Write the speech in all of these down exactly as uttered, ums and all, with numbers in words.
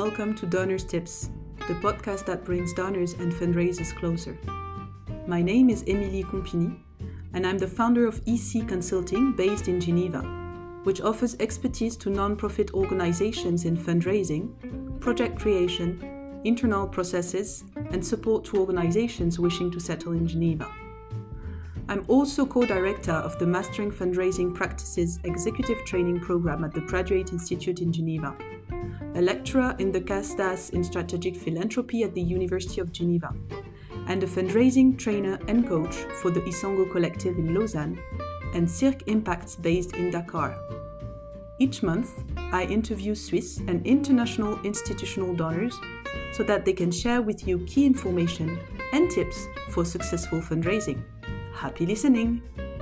welcome to Donors Tips, the podcast that brings donors and fundraisers closer. My name is Émilie Compini, and I'm the founder of E C Consulting based in Geneva, which offers expertise to non-profit organizations in fundraising, project creation, internal processes, and support to organizations wishing to settle in Geneva. I'm also co-director of the Mastering Fundraising Practices Executive Training Program at the Graduate Institute in Geneva, a lecturer in the CASDAS in Strategic Philanthropy at the University of Geneva, and a fundraising trainer and coach for the Isango Collective in Lausanne and Cirque Impacts based in Dakar. Each month, I interview Swiss and international institutional donors so that they can share with you key information and tips for successful fundraising. Happy listening!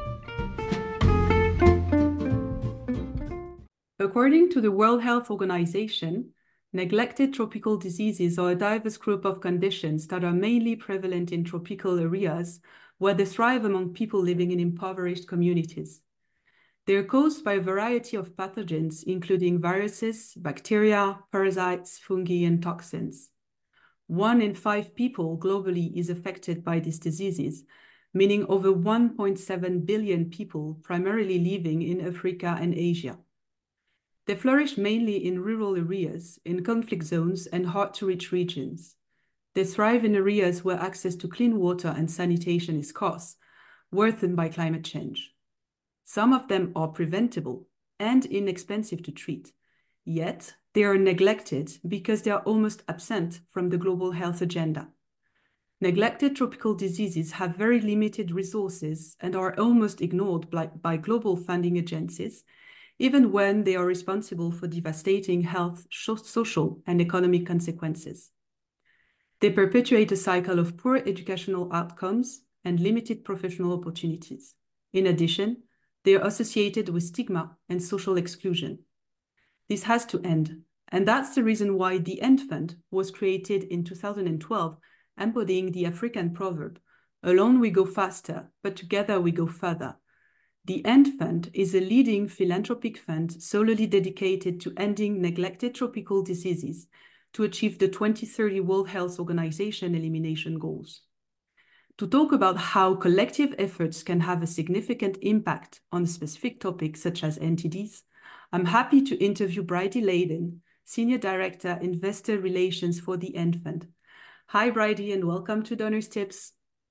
According to the World Health Organization, neglected tropical diseases are a diverse group of conditions that are mainly prevalent in tropical areas where they thrive among people living in impoverished communities. They are caused by a variety of pathogens, including viruses, bacteria, parasites, fungi, and toxins. One in five people globally is affected by these diseases, meaning over one point seven billion people primarily living in Africa and Asia. They flourish mainly in rural areas, in conflict zones, and hard-to-reach regions. They thrive in areas where access to clean water and sanitation is scarce, worsened by climate change. Some of them are preventable and inexpensive to treat, yet they are neglected because they are almost absent from the global health agenda. Neglected tropical diseases have very limited resources and are almost ignored by, by global funding agencies, even when they are responsible for devastating health, social, and economic consequences. They perpetuate a cycle of poor educational outcomes and limited professional opportunities. In addition, they are associated with stigma and social exclusion. This has to end, and that's the reason why the END Fund was created in two thousand twelve, embodying the African proverb, "Alone we go faster, but together we go further." The END Fund is a leading philanthropic fund solely dedicated to ending neglected tropical diseases to achieve the twenty thirty World Health Organization elimination goals. To talk about how collective efforts can have a significant impact on a specific topic such as N T Ds, I'm happy to interview Bridie Leyden, Senior Director, Investor Relations for the END Fund. Hi, Bridie, and welcome to Donors Tips.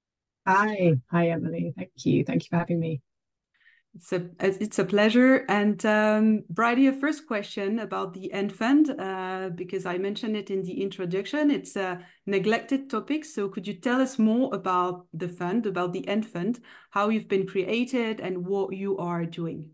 Hi. Hi, Emily. Thank you. Thank you for having me. It's a, it's a pleasure. And um, Bridie, a first question about the END Fund, uh, because I mentioned it in the introduction. It's a neglected topic. So could you tell us more about the fund, about the END Fund, how you've been created and what you are doing?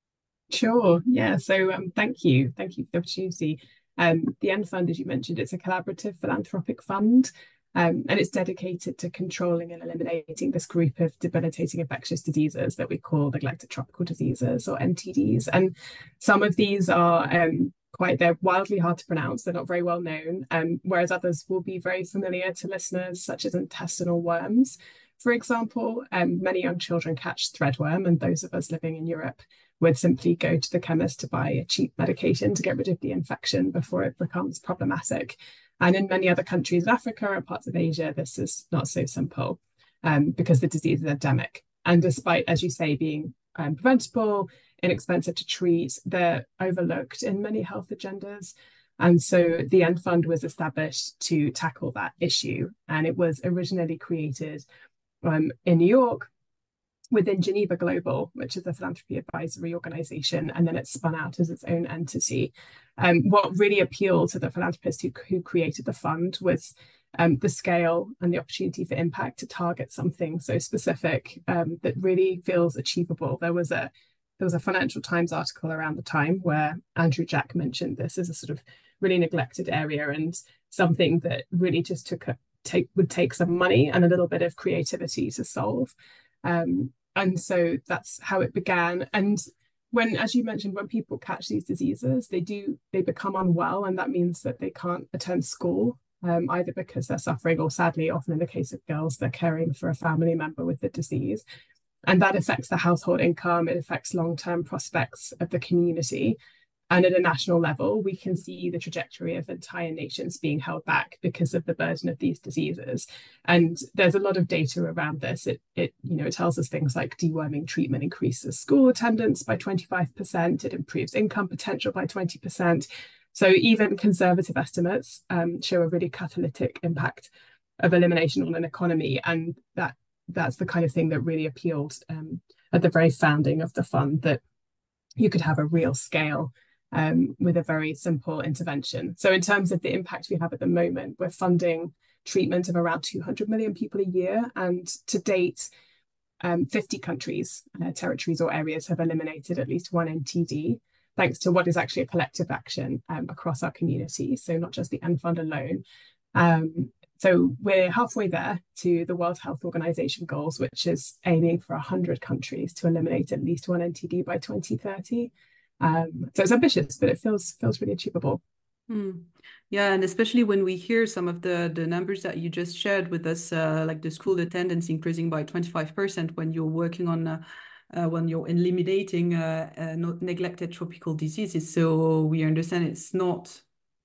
Sure. Yeah. So um, thank you. Thank you for the opportunity. Um, the END Fund, as you mentioned, it's a collaborative philanthropic fund, um, and it's dedicated to controlling and eliminating this group of debilitating infectious diseases that we call neglected tropical diseases, or N T Ds. And some of these are um, quite, they're wildly hard to pronounce. They're not very well known, um, whereas others will be very familiar to listeners, such as intestinal worms. For example, um, many young children catch threadworm, and those of us living in Europe would simply go to the chemist to buy a cheap medication to get rid of the infection before it becomes problematic. And in many other countries in Africa and parts of Asia, this is not so simple um, because the disease is endemic. And despite, as you say, being um, preventable, inexpensive to treat, they're overlooked in many health agendas. And so the END Fund was established to tackle that issue. And it was originally created um, in New York within Geneva Global, which is a philanthropy advisory organization, and then it spun out as its own entity. Um, what really appealed to the philanthropists who, who created the fund was um, the scale and the opportunity for impact to target something so specific um, that really feels achievable. There was a there was a Financial Times article around the time where Andrew Jack mentioned this as a sort of really neglected area and something that really just took a, take would take some money and a little bit of creativity to solve. Um, And so that's how it began. And when, as you mentioned, when people catch these diseases, they do, they become unwell. And that means that they can't attend school, um, either because they're suffering or, sadly, often in the case of girls, they're caring for a family member with the disease. And that affects the household income. It affects long-term prospects of the community. And at a national level, we can see the trajectory of entire nations being held back because of the burden of these diseases. And there's a lot of data around this. It, it you know, it tells us things like deworming treatment increases school attendance by twenty-five percent. It improves income potential by twenty percent. So even conservative estimates um, show a really catalytic impact of elimination on an economy. And that that's the kind of thing that really appealed um, at the very founding of the fund, that you could have a real scale Um, with a very simple intervention. So in terms of the impact we have at the moment, we're funding treatment of around two hundred million people a year. And to date, um, fifty countries, uh, territories or areas have eliminated at least one N T D, thanks to what is actually a collective action um, across our community. So not just the N Fund alone. Um, so we're halfway there to the World Health Organization goals, which is aiming for one hundred countries to eliminate at least one N T D by twenty thirty. Um, so it's ambitious, but it feels feels really achievable. Mm. Yeah, and especially when we hear some of the the numbers that you just shared with us, uh, like the school attendance increasing by twenty-five percent when you're working on uh, uh, when you're eliminating uh, uh, not neglected tropical diseases. So we understand it's not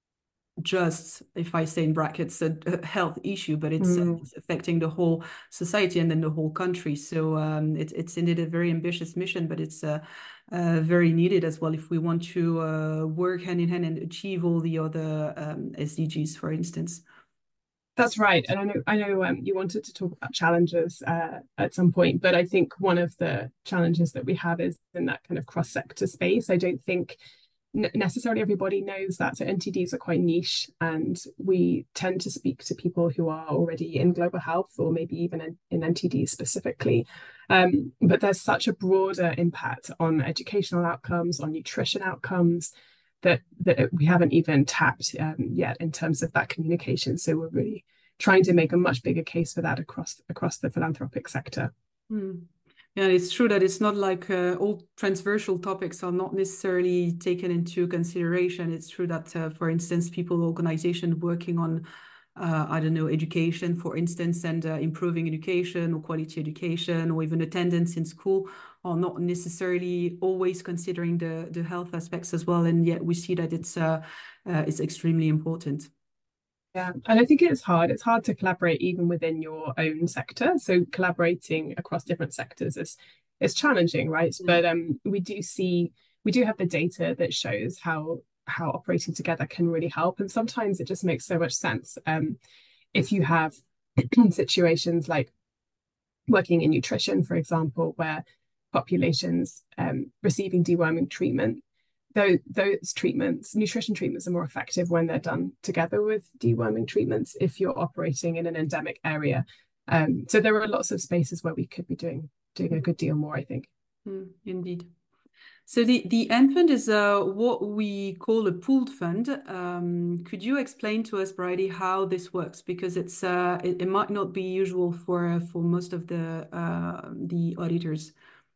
just, if I say in brackets, a, a health issue, but it's, uh, Mm. it's affecting the whole society and then the whole country. So um, it, it's indeed a very ambitious mission, but it's uh, uh, very needed as well if we want to uh, work hand in hand and achieve all the other um, S D Gs, for instance. That's right. And I know I know um, you wanted to talk about challenges uh, at some point, but I think one of the challenges that we have is in that kind of cross-sector space. I don't think necessarily everybody knows that. So N T Ds are quite niche, and we tend to speak to people who are already in global health or maybe even in, in N T Ds specifically. Um, but there's such a broader impact on educational outcomes, on nutrition outcomes, that that we haven't even tapped um, yet in terms of that communication. So we're really trying to make a much bigger case for that across across the philanthropic sector. Mm. Yeah, it's true that it's not like uh, all transversal topics are not necessarily taken into consideration. It's true that, uh, for instance, people, organizations working on, uh, I don't know, education, for instance, and uh, improving education or quality education or even attendance in school are not necessarily always considering the, the health aspects as well. And yet we see that it's, uh, uh, it's extremely important. Yeah, and I think it's hard. It's hard to collaborate even within your own sector. So collaborating across different sectors is is challenging, right? Mm. But um, we do see we do have the data that shows how how operating together can really help. And sometimes it just makes so much sense. Um, if you have situations like working in nutrition, for example, where populations um, receiving deworming treatment, those, those treatments, nutrition treatments, are more effective when they're done together with deworming treatments if you're operating in an endemic area. Um, so there are lots of spaces where we could be doing doing a good deal more, I think. Mm, indeed. So the, the N Fund is uh, what we call a pooled fund. Um, could you explain to us, Bridie, how this works? Because it's uh, it, it might not be usual for uh, for most of the uh, the auditors.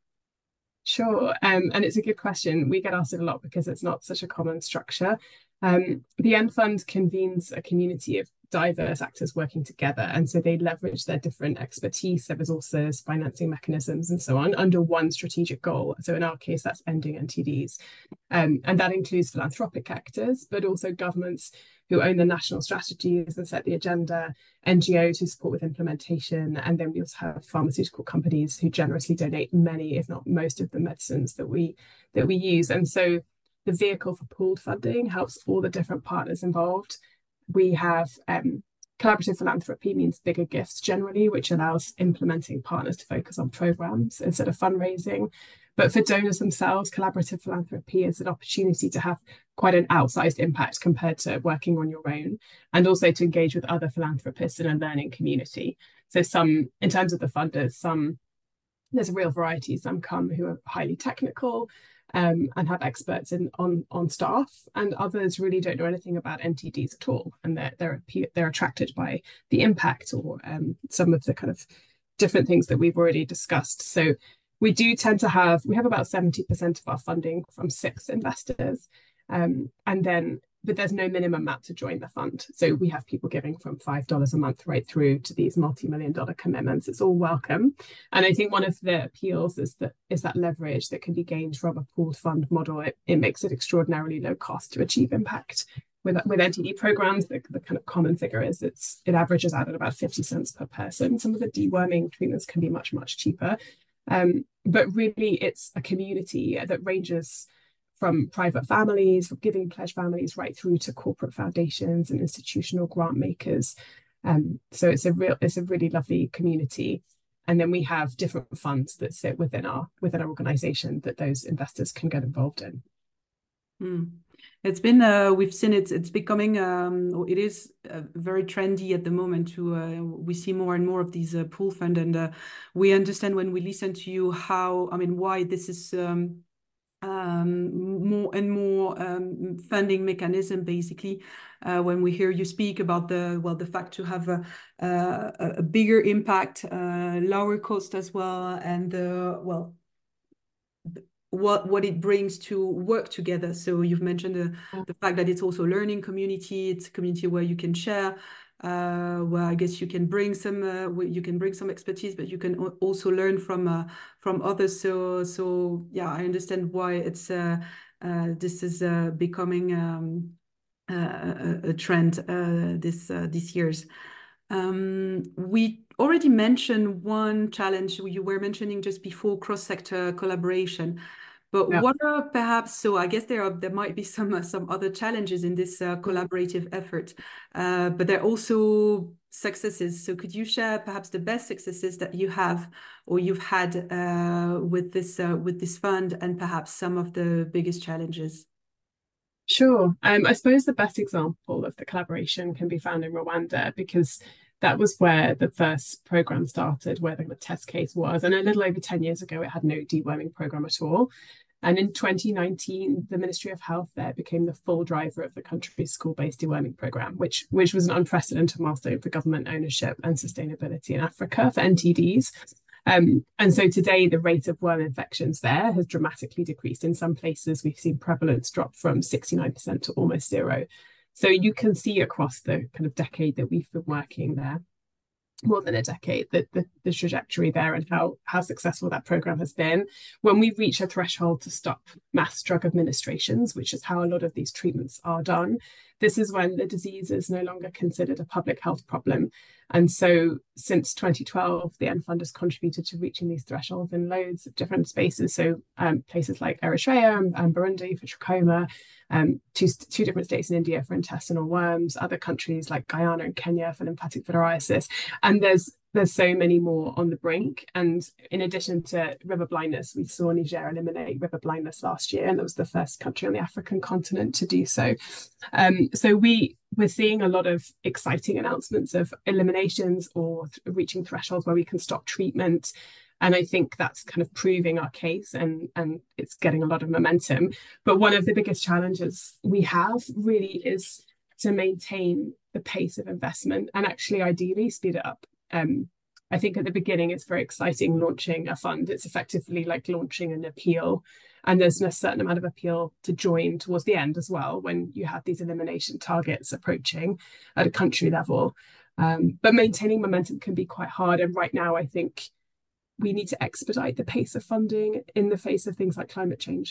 Sure, um, and it's a good question. We get asked it a lot because it's not such a common structure. Um, the N Fund convenes a community of diverse actors working together, and so they leverage their different expertise, their resources, financing mechanisms, and so on under one strategic goal. So in our case, that's ending N T Ds, um, and that includes philanthropic actors, but also governments who own the national strategies and set the agenda, N G Os who support with implementation, and then we also have pharmaceutical companies who generously donate many, if not most, of the medicines that we that we use. And so the vehicle for pooled funding helps all the different partners involved. We have um, collaborative philanthropy means bigger gifts generally, which allows implementing partners to focus on programs instead of fundraising. But for donors themselves, collaborative philanthropy is an opportunity to have quite an outsized impact compared to working on your own, and also to engage with other philanthropists in a learning community. So some, in terms of the funders, some, there's a real variety. Some come who are highly technical, Um, and have experts in on on staff, and others really don't know anything about N T Ds at all, and they're they're they're attracted by the impact or um, some of the kind of different things that we've already discussed. So we do tend to have we have about seventy percent of our funding from six investors, um, and then but there's no minimum amount to join the fund. So we have people giving from five dollars a month right through to these multi-million dollar commitments. It's all welcome. And I think one of the appeals is that is that leverage that can be gained from a pooled fund model. It, it makes it extraordinarily low cost to achieve impact. With, with N T D programs, the, the kind of common figure is it's it averages out at about fifty cents per person. Some of the deworming treatments can be much, much cheaper. Um, but really, it's a community that ranges from private families, from giving pledge families, right through to corporate foundations and institutional grant makers. Um, so it's a real, it's a really lovely community. And then we have different funds that sit within our within our organisation that those investors can get involved in. Mm. It's been uh, we've seen it. It's becoming um, it is uh, very trendy at the moment. To uh, we see more and more of these uh, pool fund, and uh, we understand when we listen to you how I mean why this is. Um, um, more and more um, funding mechanism, basically, uh, when we hear you speak about the, well, the fact to have a, a, a bigger impact, uh, lower cost as well, and, uh, well, what what it brings to work together. So you've mentioned the, the fact that it's also a learning community. It's a community where you can share, uh, where I guess you can bring some uh, you can bring some expertise, but you can also learn from uh, from others. So so yeah, I understand why it's uh, uh, this is uh, becoming um, a, a trend uh, this uh, these years. Um, we already mentioned one challenge you were mentioning just before, cross-sector collaboration. But Yeah. what are perhaps, so I guess there are there might be some uh, some other challenges in this uh, collaborative effort, uh, but there are also successes. So could you share perhaps the best successes that you have or you've had uh, with this uh, with this fund, and perhaps some of the biggest challenges? Sure. Um, I suppose the best example of the collaboration can be found in Rwanda, because that was where the first program started, where the test case was. And a little over ten years ago, it had no deworming program at all. And in twenty nineteen, the Ministry of Health there became the full driver of the country's school-based deworming program, which, which was an unprecedented milestone for government ownership and sustainability in Africa for N T Ds. Um, and so today, the rate of worm infections there has dramatically decreased. In some places, we've seen prevalence drop from sixty-nine percent to almost zero. So you can see across the kind of decade that we've been working there, more than a decade, that the, the trajectory there and how how successful that program has been. When we reach a threshold to stop mass drug administrations, which is how a lot of these treatments are done, this is when the disease is no longer considered a public health problem. And so since twenty twelve, the N Fund has contributed to reaching these thresholds in loads of different spaces. So um, places like Eritrea and, and Burundi for trachoma, um, two, two different states in India for intestinal worms, other countries like Guyana and Kenya for lymphatic filariasis. And there's there's so many more on the brink. And in addition to river blindness, we saw Niger eliminate river blindness last year, and that was the first country on the African continent to do so. Um, so we we're seeing a lot of exciting announcements of eliminations or th- reaching thresholds where we can stop treatment. And I think that's kind of proving our case, and, and it's getting a lot of momentum. But one of the biggest challenges we have really is to maintain the pace of investment and actually ideally speed it up. Um, I think at the beginning it's very exciting launching a fund. It's effectively like launching an appeal, and there's a certain amount of appeal to join towards the end as well when you have these elimination targets approaching at a country level. Um, but maintaining momentum can be quite hard. And right now, I think we need to expedite the pace of funding in the face of things like climate change,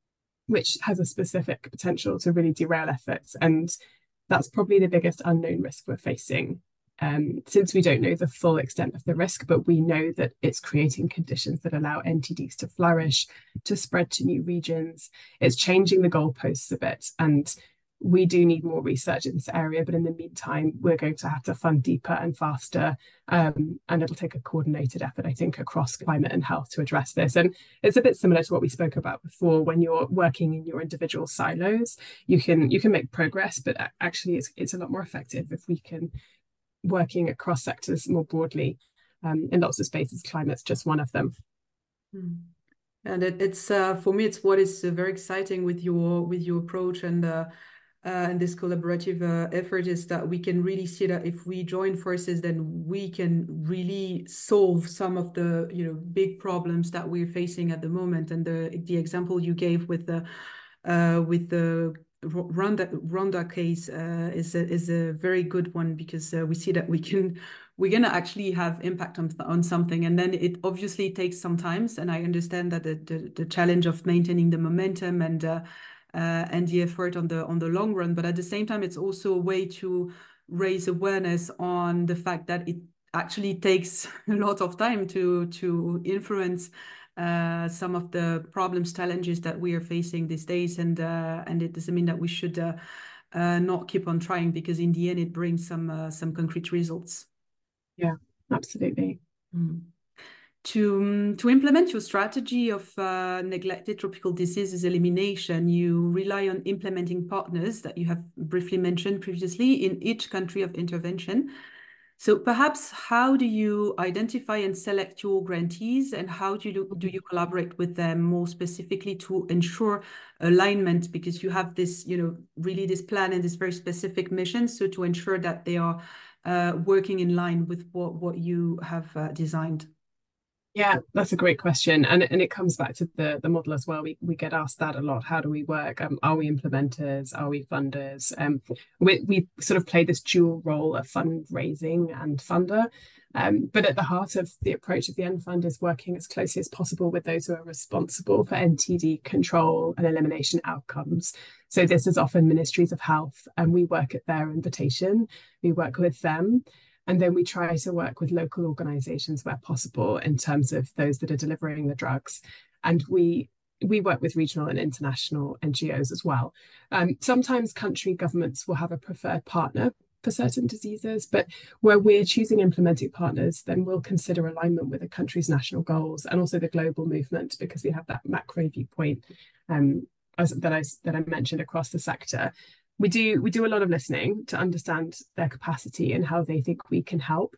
which has a specific potential to really derail efforts. And that's probably the biggest unknown risk we're facing, um, since we don't know the full extent of the risk, but we know that it's creating conditions that allow N T Ds to flourish, to spread to new regions. It's changing the goalposts a bit. And we do need more research in this area, but in the meantime, we're going to have to fund deeper and faster. Um, and it'll take a coordinated effort, I think, across climate and health to address this. And it's a bit similar to what we spoke about before. When you're working in your individual silos, you can you can make progress, but actually it's, it's a lot more effective if we can working across sectors more broadly, um, in lots of spaces. Climate's just one of them. Mm. And it, it's uh, for me, it's what is uh, very exciting with your with your approach and uh, uh, and this collaborative uh, effort is that we can really see that if we join forces, then we can really solve some of the you know big problems that we're facing at the moment. And the the example you gave with the uh, with the Rwanda Rwanda case uh, is a is a very good one, because uh, we see that we can we're gonna actually have impact on on something, and then it obviously takes some time. And I understand that the the, the challenge of maintaining the momentum and uh, uh, and the effort on the on the long run, but at the same time, it's also a way to raise awareness on the fact that it actually takes a lot of time to to influence uh, some of the problems, challenges that we are facing these days, and uh, and it doesn't mean that we should uh, uh, not keep on trying, because in the end it brings some uh, some concrete results. Yeah, absolutely. Mm. To, um, to implement your strategy of uh, neglected tropical diseases elimination, you rely on implementing partners that you have briefly mentioned previously in each country of intervention. So perhaps how do you identify and select your grantees, and how do you do you collaborate with them more specifically to ensure alignment? Because you have this, you know, really this plan and this very specific mission. So to ensure that they are uh, working in line with what, what you have uh, designed. Yeah, that's a great question. And, and it comes back to the, the model as well. We, we get asked that a lot. How do we work? Um, are we implementers? Are we funders? Um, we, we sort of play this dual role of fundraising and funder. Um, but at the heart of the approach of the End Fund is working as closely as possible with those who are responsible for N T D control and elimination outcomes. So this is often ministries of health, and we work at their invitation. We work with them. And then we try to work with local organisations where possible in terms of those that are delivering the drugs. And we we work with regional and international N G Os as well. Um, sometimes country governments will have a preferred partner for certain diseases, but where we're choosing implementing partners, then we'll consider alignment with a country's national goals and also the global movement, because we have that macro viewpoint um, as, that I that I mentioned across the sector. We do we do a lot of listening to understand their capacity and how they think we can help.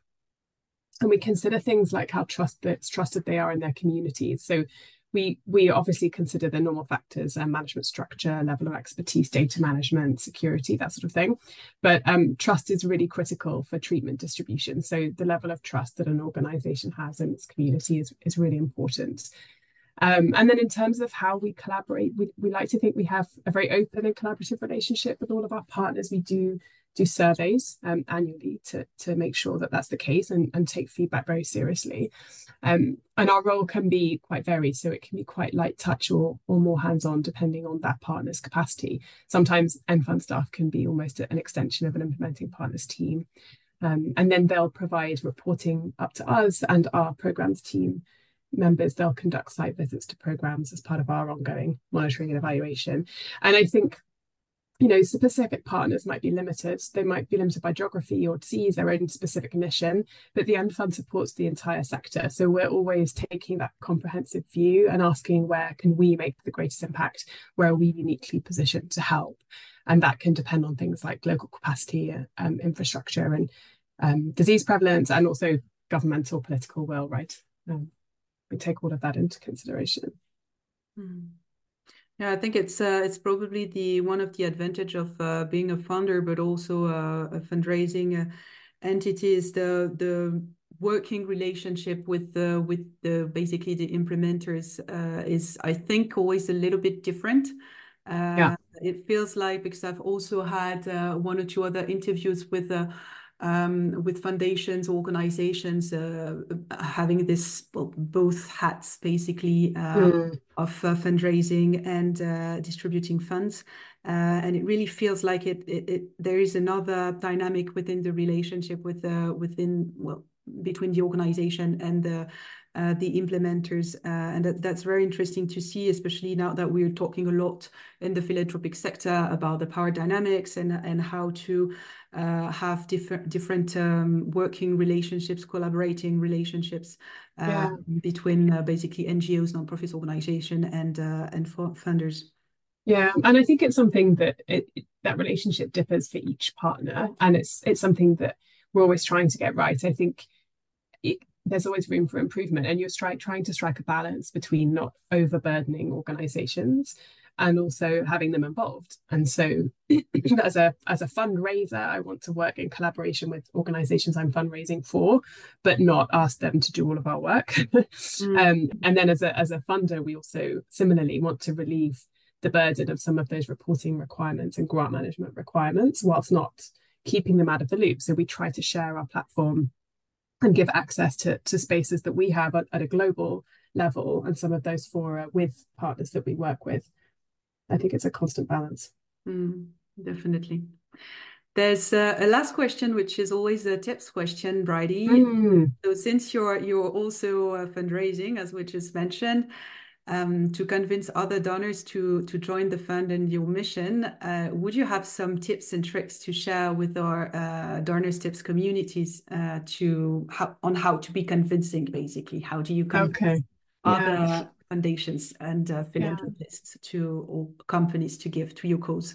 And we consider things like how trust that's trusted they are in their communities. So we we obviously consider the normal factors and management structure, level of expertise, data management, security, that sort of thing. But um, trust is really critical for treatment distribution. So the level of trust that an organization has in its community is, is really important. Um, and then in terms of how we collaborate, we, we like to think we have a very open and collaborative relationship with all of our partners. We do do surveys um, annually to, to make sure that that's the case, and, and take feedback very seriously. Um, and our role can be quite varied. So it can be quite light touch or, or more hands-on, depending on that partner's capacity. Sometimes End Fund staff can be almost an extension of an implementing partner's team. Um, and then they'll provide reporting up to us and our programs team members. They'll conduct site visits to programs as part of our ongoing monitoring and evaluation. And I think, you know, specific partners might be limited. They might be limited by geography or disease, their own specific mission, but the End Fund supports the entire sector. So we're always taking that comprehensive view and asking, where can we make the greatest impact? Where are we uniquely positioned to help? And that can depend on things like local capacity, um, infrastructure, and um, disease prevalence, and also governmental political will, right? Um, we take all of that into consideration. Mm. Yeah, I think it's uh, it's probably the one of the advantage of uh, being a funder, but also uh, a fundraising uh, entity, is the the working relationship with the with the basically the implementers uh, is, I think, always a little bit different. Uh, Yeah. It feels like, because I've also had uh, one or two other interviews with uh, um, with foundations, organizations, uh, having this both hats basically uh, Mm. of uh, fundraising and uh, distributing funds. Uh, and it really feels like it, it, it there is another dynamic within the relationship with uh, within well between the organization and the uh, the implementers, uh, and that, that's very interesting to see, especially now that we're talking a lot in the philanthropic sector about the power dynamics and and how to uh, have different different um, working relationships, collaborating relationships uh, Yeah. between uh, basically N G Os, non-profit organization, and uh, and funders. Yeah, and I think it's something that it, that relationship differs for each partner, and it's it's something that we're always trying to get right. I think it, there's always room for improvement, and you're stri- trying to strike a balance between not overburdening organizations and also having them involved. And so as a as a fundraiser, I want to work in collaboration with organizations I'm fundraising for, but not ask them to do all of our work. Mm. um, and then as a as a funder, we also similarly want to relieve the burden of some of those reporting requirements and grant management requirements, whilst not keeping them out of the loop. So we try to share our platform and give access to, to spaces that we have at, at a global level, and some of those fora with partners that we work with. I think it's a constant balance. Mm, definitely. There's uh, a last question, which is always a tips question, Bridie. Mm. So since you're you're also uh, fundraising, as we just mentioned, um, to convince other donors to to join the fund and your mission, uh, would you have some tips and tricks to share with our uh, donors tips communities uh, to how, on how to be convincing, basically? How do you convince Okay. Yeah. other foundations and uh, Yeah. philanthropists to or companies to give to your cause?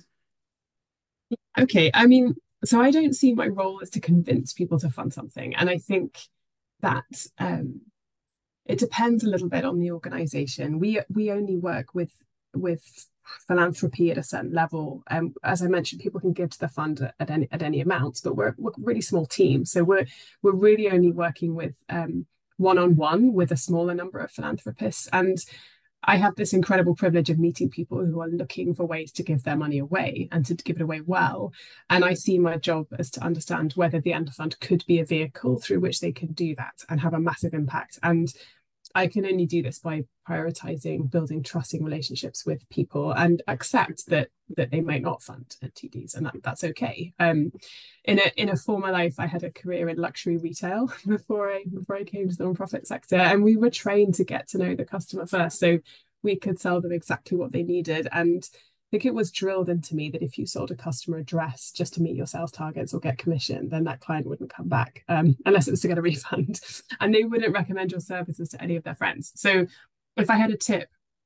Okay. I mean, so I don't see my role as to convince people to fund something. And I think that um, it depends a little bit on the organization. We we only work with with philanthropy at a certain level. Um, as I mentioned, people can give to the fund at, at any at any amount, but we're we're a really small team. So we're we're really only working with um one-on-one with a smaller number of philanthropists. And I have this incredible privilege of meeting people who are looking for ways to give their money away and to give it away well. And I see my job as to understand whether the Enter Fund could be a vehicle through which they can do that and have a massive impact. And I can only do this by prioritizing building trusting relationships with people and accept that that they might not fund N T Ds, and that, that's okay. Um, in a in a former life, I had a career in luxury retail before I before I came to the nonprofit sector, and we were trained to get to know the customer first, so we could sell them exactly what they needed. And I think it was drilled into me that if you sold a customer a dress just to meet your sales targets or get commission, then that client wouldn't come back um, unless it was to get a refund, and they wouldn't recommend your services to any of their friends. So if I had a tip,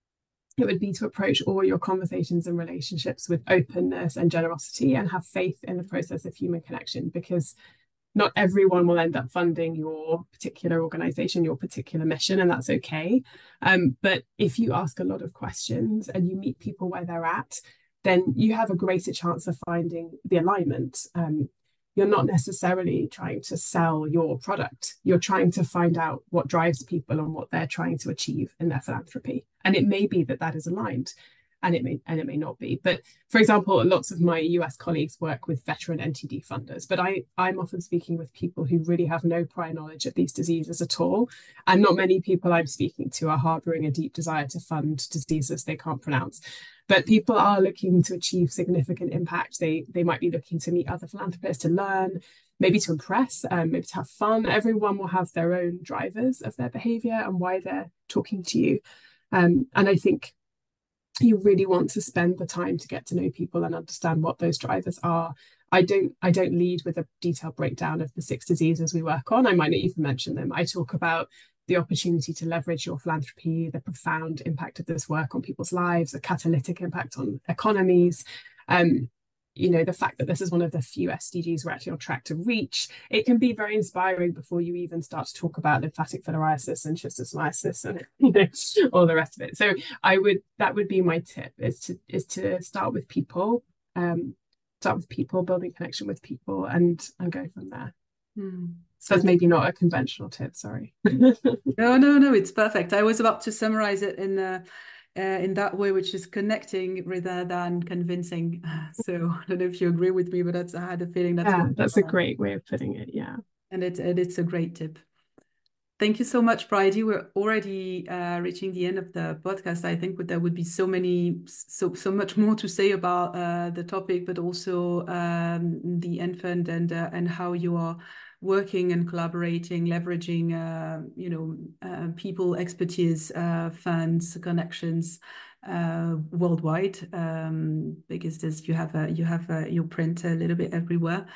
it would be to approach all your conversations and relationships with openness and generosity, and have faith in the process of human connection, because not everyone will end up funding your particular organization, your particular mission, and that's okay. Um, but if you ask a lot of questions and you meet people where they're at, then you have a greater chance of finding the alignment. Um, you're not necessarily trying to sell your product. You're trying to find out what drives people and what they're trying to achieve in their philanthropy. And it may be that that is aligned, and it may and it may not be. But for example, lots of my U S colleagues work with veteran N T D funders, but I, I'm often speaking with people who really have no prior knowledge of these diseases at all. And not many people I'm speaking to are harboring a deep desire to fund diseases they can't pronounce. But people are looking to achieve significant impact. They they might be looking to meet other philanthropists, to learn, maybe to impress, um, maybe to have fun. Everyone will have their own drivers of their behavior and why they're talking to you. Um, and I think you really want to spend the time to get to know people and understand what those drivers are. I don't I don't lead with a detailed breakdown of the six diseases we work on. I might not even mention them. I talk about the opportunity to leverage your philanthropy, the profound impact of this work on people's lives, the catalytic impact on economies. Um, you know, the fact that this is one of the few S D Gs we're actually on track to reach. It can be very inspiring before you even start to talk about lymphatic filariasis and schistosomiasis and, you know, all the rest of it. So I would, that would be my tip, is to is to start with people, um, start with people, building connection with people, and and go from there. Hmm. So that's maybe not a conventional tip, sorry. No, no, no, it's perfect. I was about to summarize it in uh, uh, in that way, which is connecting rather than convincing. So I don't know if you agree with me, but that's, I had a feeling that's Yeah, what that's a great way of putting it. Yeah. And it, it it's a great tip. Thank you so much, Bridie. We're already uh, reaching the end of the podcast. I think there would be so many, so so much more to say about uh, the topic, but also um, the infant and uh, and how you are working and collaborating, leveraging, uh, you know, uh, people, expertise, uh, funds, connections uh, worldwide, um, because there's you have a, you have a, your print a little bit everywhere.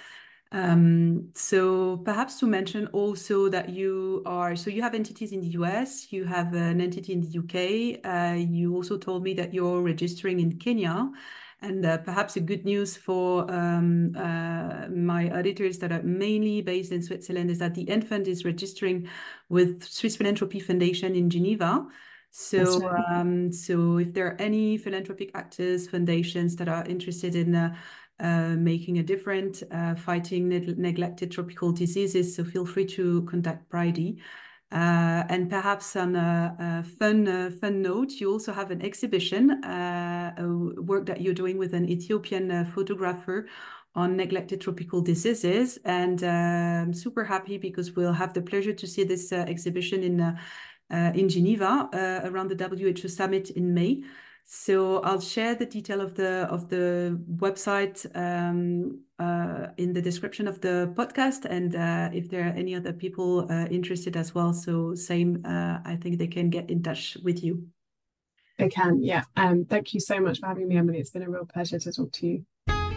Um, so perhaps to mention also that you are, so you have entities in the U S, you have an entity in the U K. Uh, you also told me that you're registering in Kenya. And uh, perhaps a good news for um, uh, my auditors that are mainly based in Switzerland is that the Infant is registering with Swiss Philanthropy Foundation in Geneva. So, Right. um, so if there are any philanthropic actors, foundations that are interested in uh, uh, making a difference, uh, fighting ne neglected tropical diseases, so feel free to contact Bridie. Uh, and perhaps on a, a fun, uh, fun note, you also have an exhibition, uh, a work that you're doing with an Ethiopian uh, photographer on neglected tropical diseases. And uh, I'm super happy because we'll have the pleasure to see this uh, exhibition in, uh, uh, in Geneva uh, around the W H O summit in May. So I'll share the detail of the of the website um, uh, in the description of the podcast, and uh, if there are any other people uh, interested as well, so same, uh, I think they can get in touch with you. They can, yeah. Um, thank you so much for having me, Emily. It's been a real pleasure to talk to you.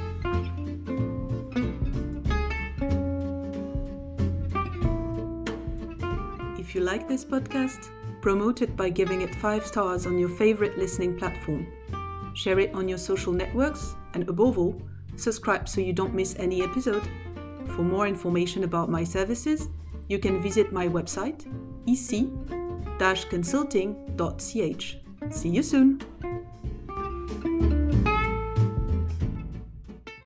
If you like this podcast, promote it by giving it five stars on your favorite listening platform. Share it on your social networks, and above all, subscribe so you don't miss any episode. For more information about my services, you can visit my website, e c dash consulting dot c h. See you soon!